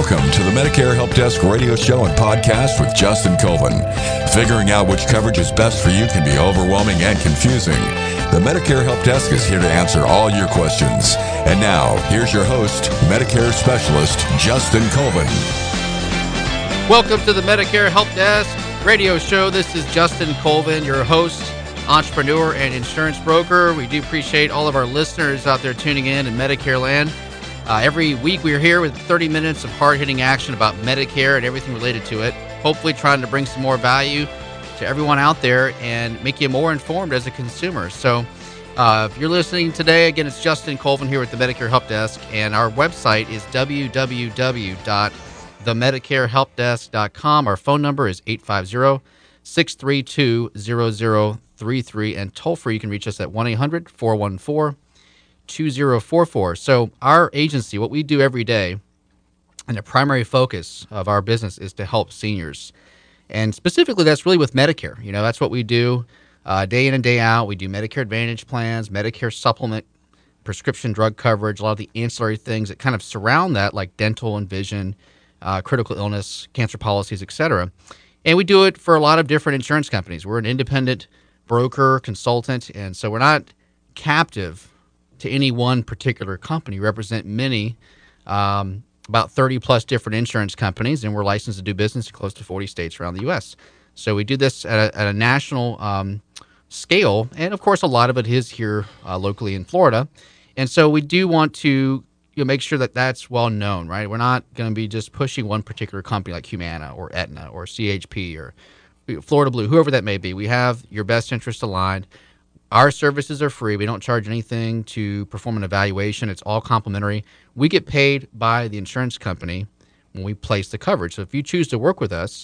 Welcome to the Medicare Help Desk radio show and podcast with Justin Colvin. Figuring out which coverage is best for you can be overwhelming and confusing. The Medicare Help Desk is here to answer all your questions. And now, here's your host, Medicare specialist, Justin Colvin. Welcome to the Medicare Help Desk radio show. This is Justin Colvin, your host, entrepreneur, and insurance broker. We do appreciate all of our listeners out there tuning in Medicare land. Every week we're here with 30 minutes of hard-hitting action about Medicare and everything related to it, hopefully trying to bring some more value to everyone out there and make you more informed as a consumer. So if you're listening today, again, it's Justin Colvin here with the Medicare Help Desk, and our website is www.themedicarehelpdesk.com. Our phone number is 850-632-0033, and toll-free you can reach us at 1-800-414-2044. So our agency, what we do every day, and the primary focus of our business is to help seniors. And specifically, that's really with Medicare. You know, that's what we do day in and day out. We do Medicare Advantage plans, Medicare supplement, prescription drug coverage, a lot of the ancillary things that kind of surround that, like dental and vision, critical illness, cancer policies, etc. And we do it for a lot of different insurance companies. We're an independent broker, consultant, and so we're not captive to any one particular company. We represent many, about 30 plus different insurance companies, and we're licensed to do business in close to 40 states around the U.S. So we do this at a national scale, and of course a lot of it is here locally in Florida. And so we do want to make sure that that's well known, right? We're not going to be just pushing one particular company like Humana or Aetna or CHP or Florida Blue, whoever that may be. We have your best interest aligned. Our services are free. We don't charge anything to perform an evaluation. It's all complimentary. We get paid by the insurance company when we place the coverage. So if you choose to work with us,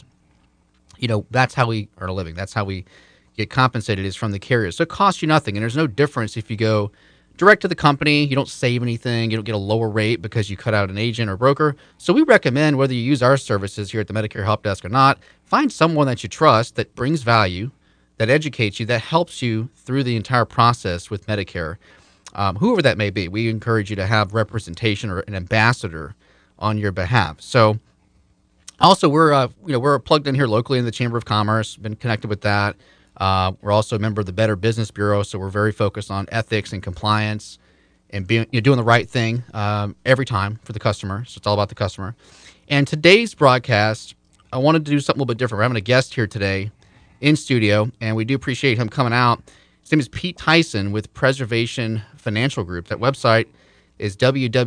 that's how we earn a living. That's how we get compensated, is from the carrier. So it costs you nothing. And there's no difference if you go direct to the company. You don't save anything. You don't get a lower rate because you cut out an agent or broker. So we recommend, whether you use our services here at the Medicare Help Desk or not, find someone that you trust that brings value, that educates you, that helps you through the entire process with Medicare, whoever that may be. We encourage you to have representation or an ambassador on your behalf. So also we're plugged in here locally in the Chamber of Commerce, been connected with that. We're also a member of the Better Business Bureau, so we're very focused on ethics and compliance and doing the right thing every time for the customer. So it's all about the customer. And today's broadcast, I wanted to do something a little bit different. We're having a guest here today in studio, and we do appreciate him coming out. His name is Pete Tyson with Preservation Financial Group. That website is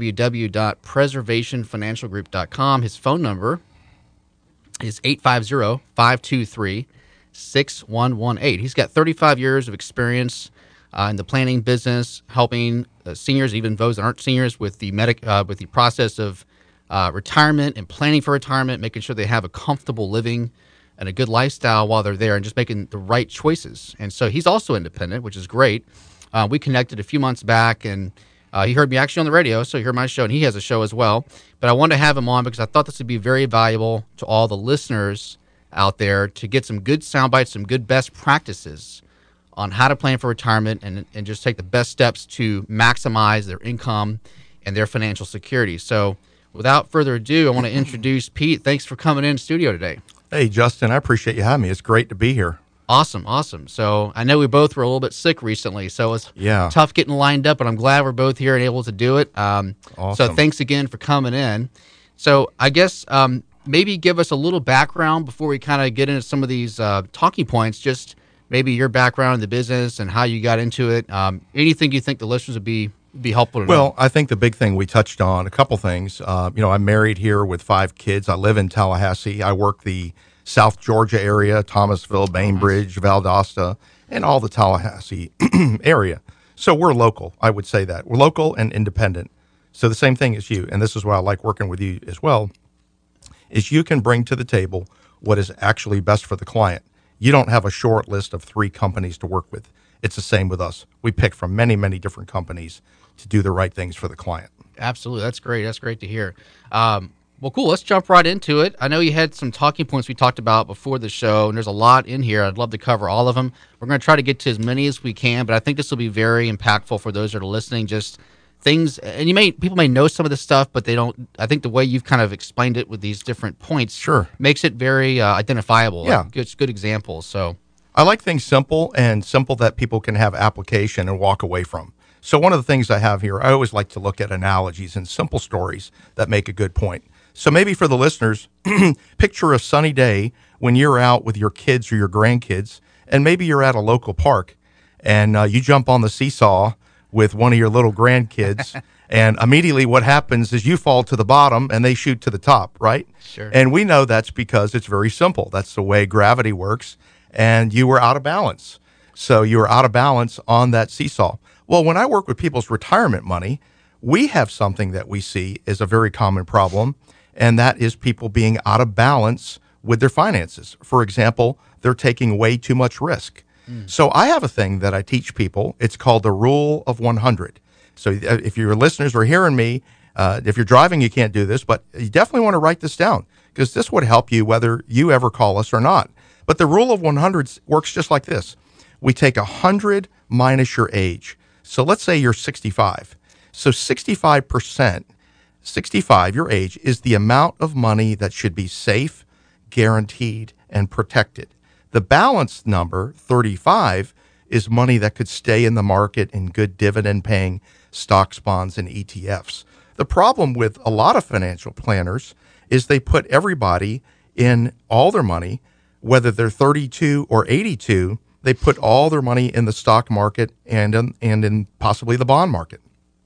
www.preservationfinancialgroup.com. His phone number is 850-523-6118. He's got 35 years of experience in the planning business, helping seniors, even those that aren't seniors, with the with the process of retirement and planning for retirement, making sure they have a comfortable living and a good lifestyle while they're there, and just making the right choices. And so he's also independent, which is great. We connected a few months back, and he heard me actually on the radio, so he heard my show, and he has a show as well. But I wanted to have him on because I thought this would be very valuable to all the listeners out there to get some good sound bites, some good best practices on how to plan for retirement and just take the best steps to maximize their income and their financial security. So without further ado, I want to introduce Pete. Thanks for coming in studio today. Hey, Justin, I appreciate you having me. It's great to be here. Awesome. So I know we both were a little bit sick recently, so it's tough getting lined up, but I'm glad we're both here and able to do it. Awesome. So thanks again for coming in. So I guess maybe give us a little background before we kind of get into some of these talking points, just maybe your background in the business and how you got into it. Anything you think the listeners would be helpful to know? Well, I think the big thing we touched on, a couple things. I'm married here with 5 kids. I live in Tallahassee. I work the South Georgia area, Thomasville, Bainbridge, Valdosta, and all the Tallahassee area. So we're local, I would say that. We're local and independent. So the same thing as you, and this is why I like working with you as well, is you can bring to the table what is actually best for the client. You don't have a short list of 3 companies to work with. It's the same with us. We pick from many, many different companies to do the right things for the client. Absolutely. That's great. That's great to hear. Well, cool. Let's jump right into it. I know you had some talking points we talked about before the show, and there's a lot in here. I'd love to cover all of them. We're going to try to get to as many as we can, but I think this will be very impactful for those that are listening, just things, and people may know some of this stuff, but they don't. I think the way you've kind of explained it with these different points, Sure, makes it very identifiable. Yeah. Like, good examples. So I like things simple that people can have application and walk away from. So one of the things I have here, I always like to look at analogies and simple stories that make a good point. So maybe for the listeners, picture a sunny day when you're out with your kids or your grandkids, and maybe you're at a local park, and you jump on the seesaw with one of your little grandkids, and immediately what happens is you fall to the bottom and they shoot to the top, right? Sure. And we know that's because it's very simple. That's the way gravity works, and you were out of balance. So you were out of balance on that seesaw. Well, when I work with people's retirement money, we have something that we see is a very common problem, and that is people being out of balance with their finances. For example, they're taking way too much risk. So I have a thing that I teach people. It's called the Rule of 100. So if your listeners are hearing me, if you're driving, you can't do this, but you definitely want to write this down because this would help you whether you ever call us or not. But the Rule of 100 works just like this. We take 100 minus your age. So let's say you're 65. So 65%, 65, your age, is the amount of money that should be safe, guaranteed, and protected. The balanced number, 35, is money that could stay in the market in good dividend-paying stocks, bonds, and ETFs. The problem with a lot of financial planners is they put everybody in all their money, whether they're 32 or 82, they put all their money in the stock market and in possibly the bond market.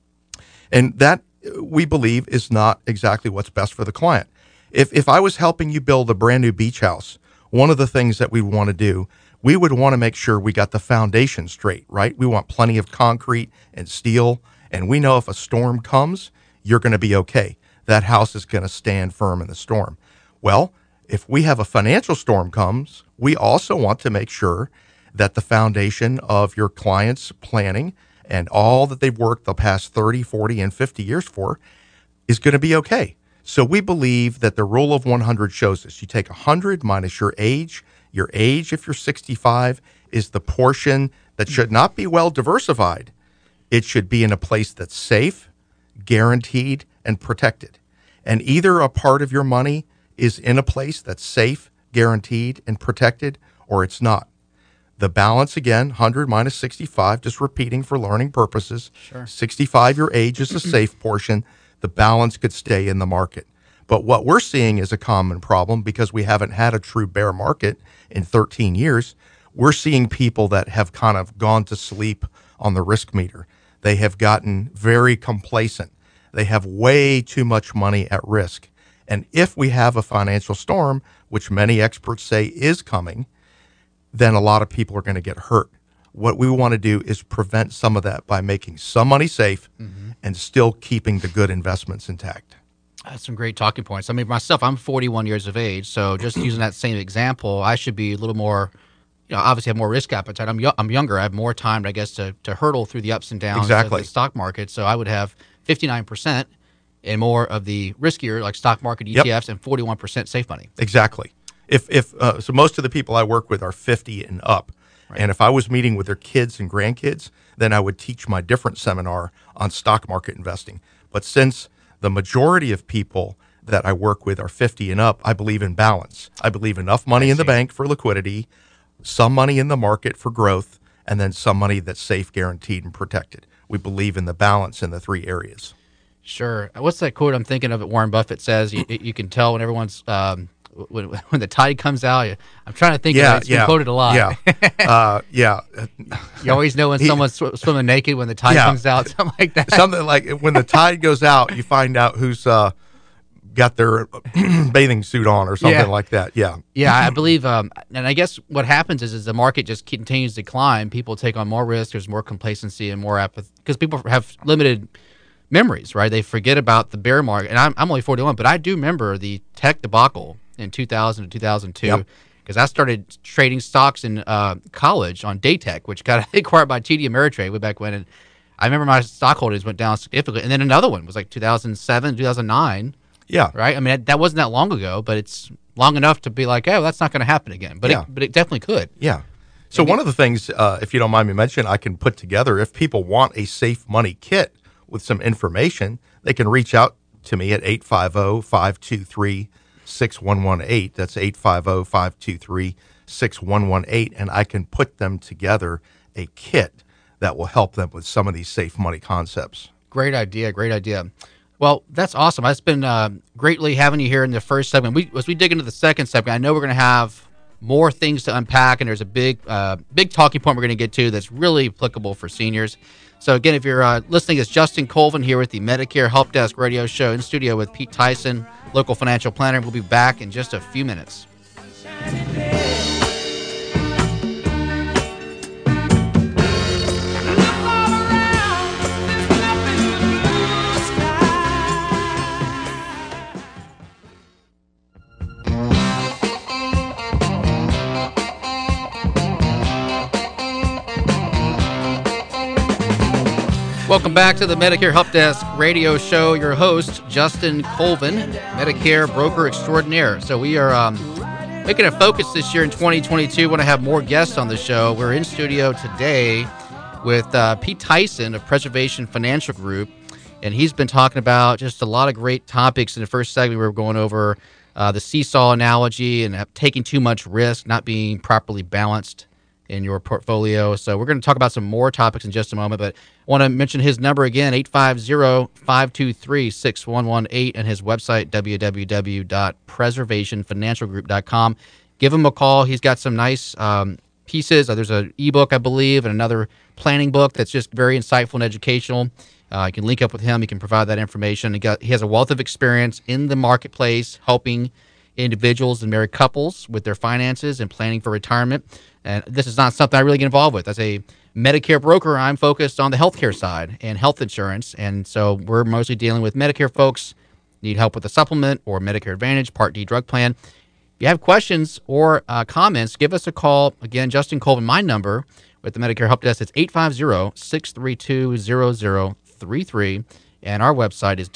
And that, we believe, is not exactly what's best for the client. If I was helping you build a brand new beach house, one of the things that we want to do, we would want to make sure we got the foundation straight, right? We want plenty of concrete and steel, and we know if a storm comes, you're going to be okay. That house is going to stand firm in the storm. Well, if we have a financial storm comes, we also want to make sure that the foundation of your client's planning and all that they've worked the past 30, 40, and 50 years for is going to be okay. So we believe that the Rule of 100 shows this. You take 100 minus your age. Your age, if you're 65, is the portion that should not be well diversified. It should be in a place that's safe, guaranteed, and protected. And either a part of your money is in a place that's safe, guaranteed, and protected, or it's not. The balance, again, 100 minus 65, just repeating for learning purposes. Sure. 65, your age, is a safe portion. The balance could stay in the market. But what we're seeing is a common problem because we haven't had a true bear market in 13 years. We're seeing people that have kind of gone to sleep on the risk meter. They have gotten very complacent. They have way too much money at risk. And if we have a financial storm, which many experts say is coming, then a lot of people are going to get hurt. What we want to do is prevent some of that by making some money safe and still keeping the good investments intact. That's some great talking points. I mean, myself, I'm 41 years of age, so just using that same example, I should be a little more, obviously have more risk appetite. I'm younger. I have more time, I guess, to hurdle through the ups and downs of the stock market. So I would have 59% and more of the riskier, like stock market ETFs, and 41% safe money. Exactly. So most of the people I work with are 50 and up. Right. And if I was meeting with their kids and grandkids, then I would teach my different seminar on stock market investing. But since the majority of people that I work with are 50 and up, I believe in balance. I believe enough money in the bank for liquidity, some money in the market for growth, and then some money that's safe, guaranteed, and protected. We believe in the balance in the three areas. Sure. What's that quote I'm thinking of that Warren Buffett says? You can tell when everyone's when the tide comes out. I'm trying to think of it. It's been quoted a lot. Yeah. You always know when someone's swimming naked when the tide comes out, something like that. Something like when the tide goes out, you find out who's got their bathing suit on or something like that. Yeah, I believe, and I guess what happens is the market just continues to climb. People take on more risk. There's more complacency and more apathy because people have limited memories, right? They forget about the bear market. And I'm only 41, but I do remember the tech debacle in 2000 to 2002 because I started trading stocks in college on Daytech, which got acquired by TD Ameritrade way back when. And I remember my stock holdings went down significantly. And then another one was like 2007, 2009. Yeah. Right? I mean, that wasn't that long ago, but it's long enough to be like, oh, that's not going to happen again. But it definitely could. Yeah. So one of the things, if you don't mind me mentioning, I can put together, if people want a safe money kit, with some information, they can reach out to me at 850-523-6118. That's 850-523-6118, and I can put them together a kit that will help them with some of these safe money concepts. Great idea. Great idea. Well, that's awesome. It's been greatly having you here in the first segment. As we dig into the second segment, I know we're going to have more things to unpack, and there's a big talking point we're going to get to that's really applicable for seniors. So again, if you're listening, it's Justin Colvin here with the Medicare Help Desk radio show in studio with Pete Tyson, local financial planner. We'll be back in just a few minutes. Welcome back to the Medicare Help Desk radio show. Your host, Justin Colvin, Medicare broker extraordinaire. So we are making a focus this year in 2022. Want to have more guests on the show. We're in studio today with Pete Tyson of Preservation Financial Group, and he's been talking about just a lot of great topics. In the first segment, we were going over the seesaw analogy and taking too much risk, not being properly balanced in your portfolio. So we're going to talk about some more topics in just a moment, but I want to mention his number again, 850-523-6118, and his website, www.preservationfinancialgroup.com. Give him a call. He's got some nice pieces. There's an ebook, I believe, and another planning book that's just very insightful and educational. You can link up with him. He can provide that information. He has a wealth of experience in the marketplace helping individuals and married couples with their finances and planning for retirement. And this is not something I really get involved with. As a Medicare broker, I'm focused on the healthcare side and health insurance. And so we're mostly dealing with Medicare folks, need help with a supplement or Medicare Advantage, Part D drug plan. If you have questions or comments, give us a call. Again, Justin Colvin, my number with the Medicare Help Desk, it's 850-632-0033. And our website is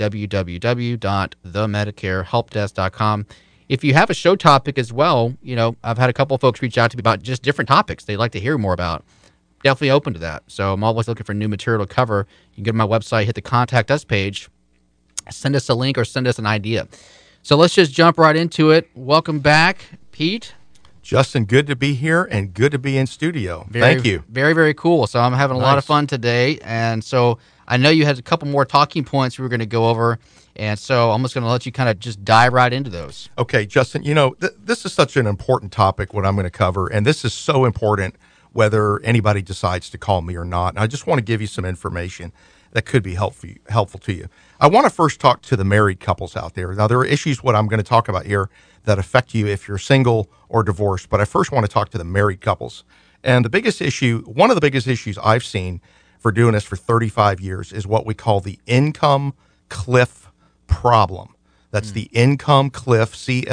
www.themedicarehelpdesk.com. If you have a show topic as well, I've had a couple of folks reach out to me about just different topics they'd like to hear more about. Definitely open to that. So I'm always looking for new material to cover. You can go to my website, hit the Contact Us page, send us a link or send us an idea. So let's just jump right into it. Welcome back, Pete. Justin, good to be here and good to be in studio. Thank you. Very, very cool. So I'm having a lot of fun today. And so I know you had a couple more talking points we were going to go over. And so I'm just going to let you kind of just dive right into those. Okay, Justin, this is such an important topic, what I'm going to cover. And this is so important whether anybody decides to call me or not. And I just want to give you some information that could be helpful to you. I want to first talk to the married couples out there. Now, there are issues, what I'm going to talk about here, that affect you if you're single or divorced. But I first want to talk to the married couples. And one of the biggest issues I've seen for doing this for 35 years is what we call the income cliff problem. That's the income cliff,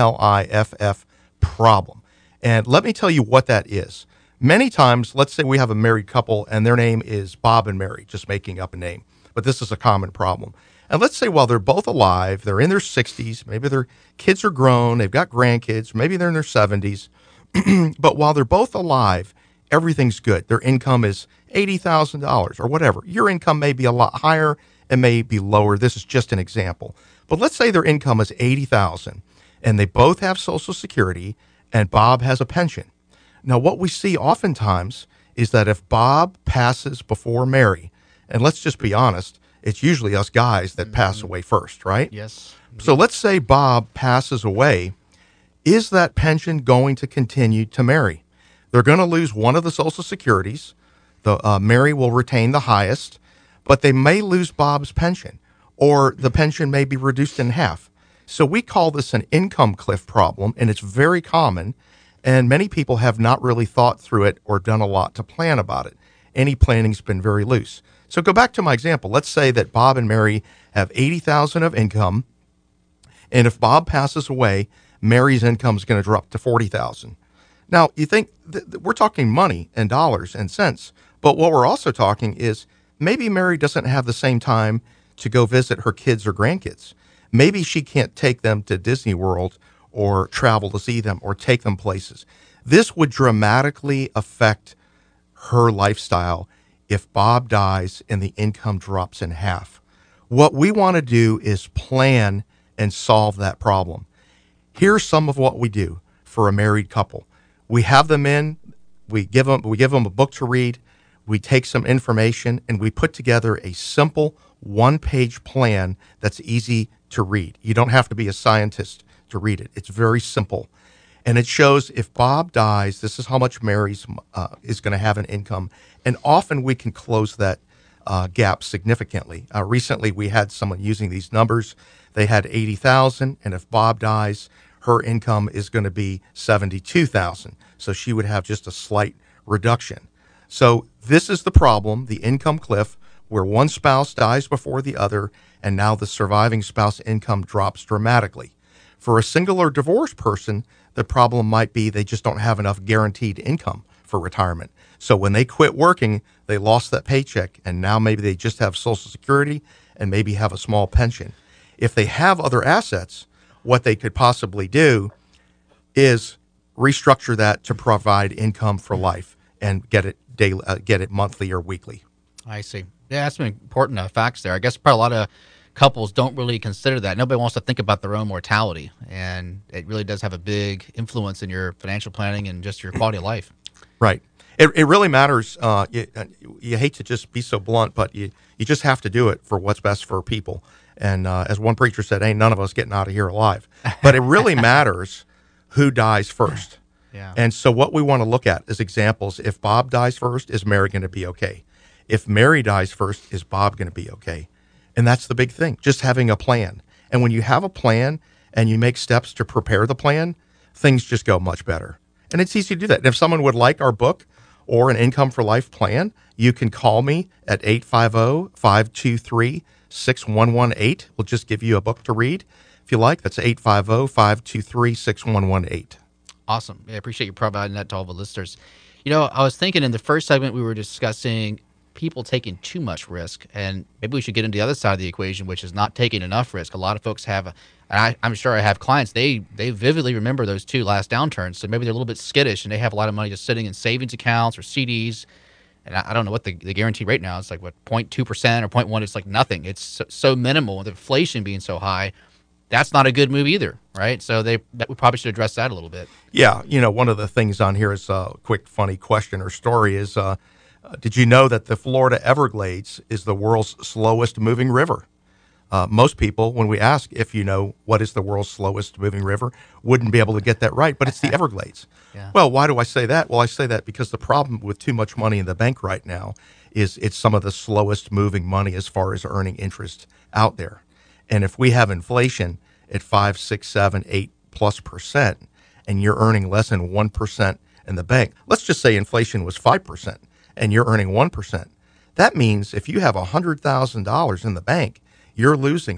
CLIFF problem. And let me tell you what that is. Many times, let's say we have a married couple and their name is Bob and Mary, just making up a name. But this is a common problem. And let's say while they're both alive, they're in their 60s, maybe their kids are grown, they've got grandkids, maybe they're in their 70s. But while they're both alive, everything's good. Their income is $80,000 or whatever. Your income may be a lot higher. It may be lower. This is just an example. But let's say their income is $80,000 and they both have Social Security and Bob has a pension. Now, what we see oftentimes is that if Bob passes before Mary, and let's just be honest, it's usually us guys that pass away first, right? Yes. So let's say Bob passes away. Is that pension going to continue to Mary? They're going to lose one of the Social Securities. Mary will retain the highest, but they may lose Bob's pension, or the pension may be reduced in half. So we call this an income cliff problem, and it's very common, and many people have not really thought through it or done a lot to plan about it. Any planning's been very loose. So go back to my example. Let's say that Bob and Mary have $80,000 of income, and if Bob passes away, Mary's income is going to drop to $40,000. Now, you think we're talking money and dollars and cents, but what we're also talking is maybe Mary doesn't have the same time to go visit her kids or grandkids. Maybe she can't take them to Disney World or travel to see them or take them places. This would dramatically affect her lifestyle if Bob dies and the income drops in half. What we want to do is plan and solve that problem. Here's some of what we do for a married couple. We have them in, we give them a book to read, we take some information, and we put together a simple one-page plan that's easy to read. You don't have to be a scientist to read it. It's very simple. And it shows if Bob dies, this is how much Mary's is going to have in income. And often we can close that gap significantly. Recently, we had someone using these numbers. They had $80,000, and if Bob dies, her income is going to be $72,000. So she would have just a slight reduction. So this is the problem, the income cliff, where one spouse dies before the other, and now the surviving spouse income drops dramatically. For a single or divorced person, the problem might be they just don't have enough guaranteed income for retirement. So when they quit working, they lost that paycheck, and now maybe they just have Social Security and maybe have a small pension. If they have other assets, what they could possibly do is restructure that to provide income for life and get it daily, get it monthly or weekly. I see. Yeah, that's some important facts there. I guess probably a lot of couples don't really consider that. Nobody wants to think about their own mortality, and it really does have a big influence in your financial planning and just your quality of life. Right. It really matters. You hate to just be so blunt, but you just have to do it for what's best for people. And as one preacher said, ain't none of us getting out of here alive. But it really matters who dies first. Yeah. And so what we want to look at is examples. If Bob dies first, is Mary going to be okay? If Mary dies first, is Bob going to be okay? And that's the big thing, just having a plan. And when you have a plan and you make steps to prepare the plan, things just go much better. And it's easy to do that. And if someone would like our book or an Income for Life plan, you can call me at 850-523-6118. We'll just give you a book to read. If you like, that's 850-523-6118. Awesome. I appreciate you providing that to all the listeners. You know, I was thinking in the first segment we were discussing people taking too much risk, and maybe we should get into the other side of the equation, which is not taking enough risk. A lot of folks have, and I'm sure I have clients, they vividly remember those two last downturns, so maybe they're a little bit skittish, and they have a lot of money just sitting in savings accounts or CDs, and I don't know what the guarantee rate now is, like what, 0.2% or 0.1, it's like nothing. It's so minimal, with inflation being so high. That's not a good move either, right? So we probably should address that a little bit. Yeah, you know, one of the things on here is a quick, funny question or story is, did you know that the Florida Everglades is the world's slowest moving river? Most people, when we ask if you know what is the world's slowest moving river, wouldn't be able to get that right, but it's the Everglades. Yeah. Well, why do I say that? Well, I say that because the problem with too much money in the bank right now is it's some of the slowest moving money as far as earning interest out there. And if we have inflation at 5, 6, 7, 8+%, and you're earning less than 1% in the bank, let's just say inflation was 5%, and you're earning 1%. That means if you have $100,000 in the bank, you're losing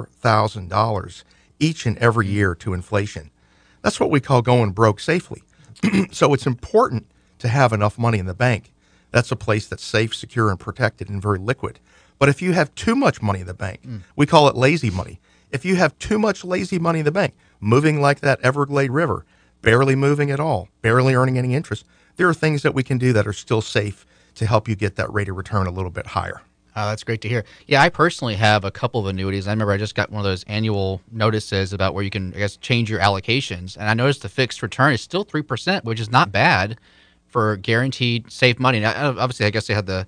$4,000 each and every year to inflation. That's what we call going broke safely. So it's important to have enough money in the bank. That's a place that's safe, secure, and protected and very liquid. But if you have too much money in the bank, we call it lazy money. If you have too much lazy money in the bank, moving like that Everglade River, barely moving at all, barely earning any interest, there are things that we can do that are still safe to help you get that rate of return a little bit higher. Oh, that's great to hear. Yeah, I personally have a couple of annuities. I remember I just got one of those annual notices about where you can, I guess, change your allocations. And I noticed the fixed return is still 3%, which is not bad for guaranteed safe money. Now, obviously, I guess they had the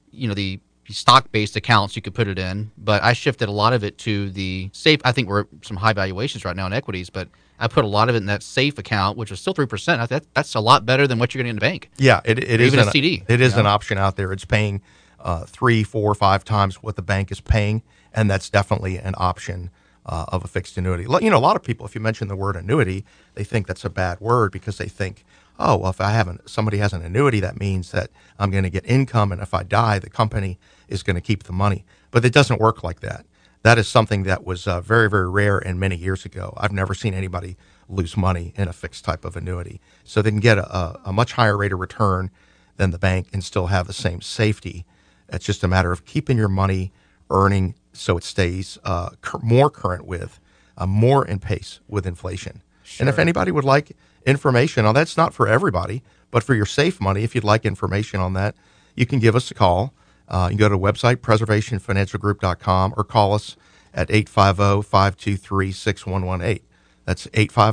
stock-based accounts you could put it in, but I shifted a lot of it to the safe. I think we're some high valuations right now in equities, but I put a lot of it in that safe account, which is still 3%. That's a lot better than what you're getting in the bank. Yeah, it is even a CD. It is an option out there. It's paying 3, 4, 5 times what the bank is paying, and that's definitely an option of a fixed annuity. You know, a lot of people, if you mention the word annuity, they think that's a bad word because they think, oh, well, if somebody has an annuity, that means that I'm going to get income, and if I die, the company is going to keep the money. But it doesn't work like that. That is something that was very, very rare and many years ago. I've never seen anybody lose money in a fixed type of annuity. So they can get a much higher rate of return than the bank and still have the same safety. It's just a matter of keeping your money earning so it stays more current with, more in pace with inflation. Sure. And if anybody would like information on that, it's not for everybody, but for your safe money, if you'd like information on that, you can give us a call. You can go to the website, preservationfinancialgroup.com, or call us at 850-523-6118. That's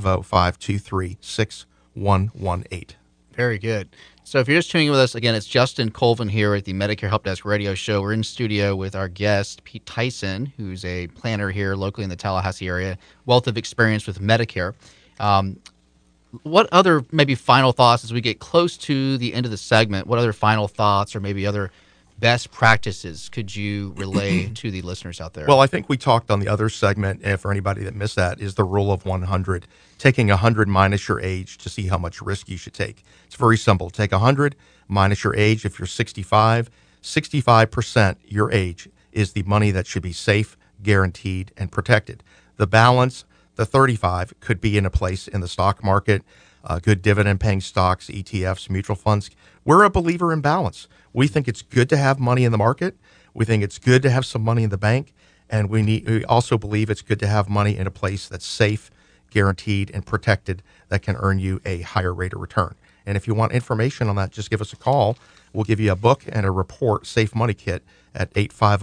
850-523-6118. Very good. So if you're just tuning in with us, again, it's Justin Colvin here at the Medicare Help Desk radio show. We're in studio with our guest, Pete Tyson, who's a planner here locally in the Tallahassee area, wealth of experience with Medicare. What other maybe final thoughts as we get close to the end of the segment? What other final thoughts or maybe other best practices could you relay to the listeners out there? Well, I think we talked on the other segment, for anybody that missed that, is the rule of 100. Taking 100 minus your age to see how much risk you should take. It's very simple. Take 100 minus your age. If you're 65, 65% your age is the money that should be safe, guaranteed, and protected. The balance, the 35, could be in a place in the stock market, good dividend-paying stocks, ETFs, mutual funds. We're a believer in balance. We think it's good to have money in the market. We think it's good to have some money in the bank. And we also believe it's good to have money in a place that's safe, guaranteed, and protected that can earn you a higher rate of return. And if you want information on that, just give us a call. We'll give you a book and a report, Safe Money Kit, at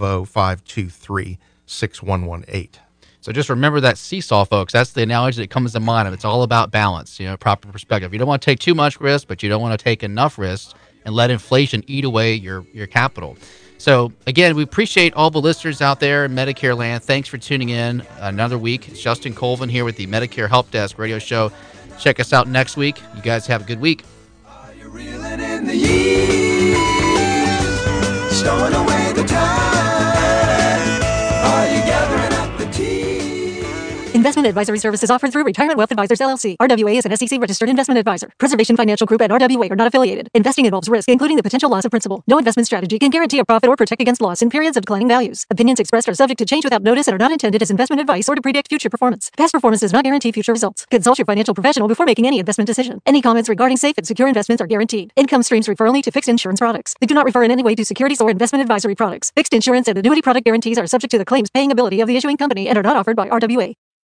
850-523-6118. So just remember that seesaw, folks. That's the analogy that comes to mind. It's all about balance, proper perspective. You don't want to take too much risk, but you don't want to take enough risk and let inflation eat away your capital. So, again, we appreciate all the listeners out there in Medicare land. Thanks for tuning in another week. It's Justin Colvin here with the Medicare Help Desk radio show. Check us out next week. You guys have a good week. Are you reeling in the years? Stowing away the time? Are you gathering up the tea? Investment advisory services offered through Retirement Wealth Advisors, LLC. RWA is an SEC-registered investment advisor. Preservation Financial Group and RWA are not affiliated. Investing involves risk, including the potential loss of principal. No investment strategy can guarantee a profit or protect against loss in periods of declining values. Opinions expressed are subject to change without notice and are not intended as investment advice or to predict future performance. Past performance does not guarantee future results. Consult your financial professional before making any investment decision. Any comments regarding safe and secure investments are guaranteed. Income streams refer only to fixed insurance products. They do not refer in any way to securities or investment advisory products. Fixed insurance and annuity product guarantees are subject to the claims paying ability of the issuing company and are not offered by RWA.